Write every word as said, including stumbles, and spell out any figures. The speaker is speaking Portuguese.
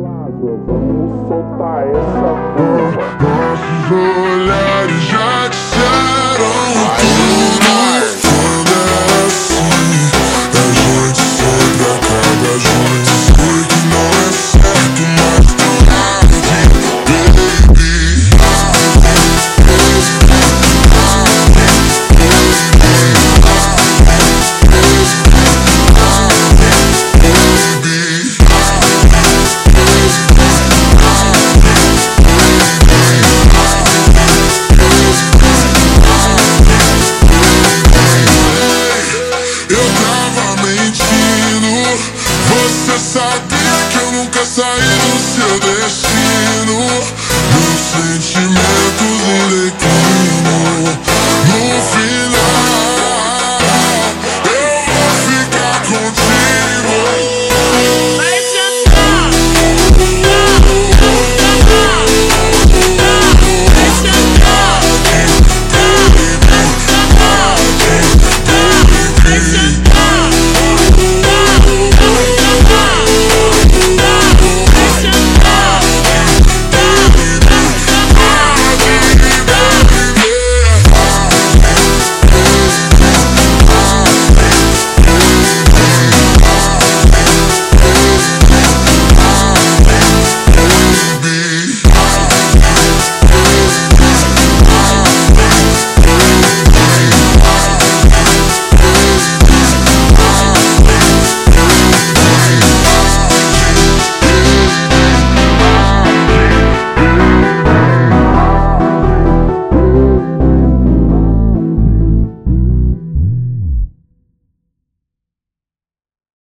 Vamos soltar essa porra. Nossos olhares já disseram tudo. Quando é assim, a gente sempre acaba junto. Sei que não é certo, mas tô aqui, baby. Você sabia que eu nunca saí do seu destino. Meus sentimentos irei